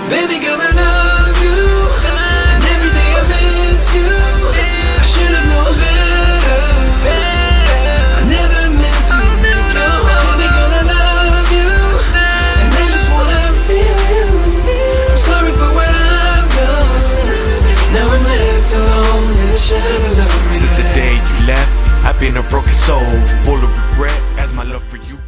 Baby girl, I love you, and every day I miss you. I should've known better. I never meant to make you. Baby girl, I love you, and I just wanna feel you. I'm sorry for what I've done. Now I'm left alone in the shadows of regret. Since the day you left, I've been a broken soul, full of regret, as my love for you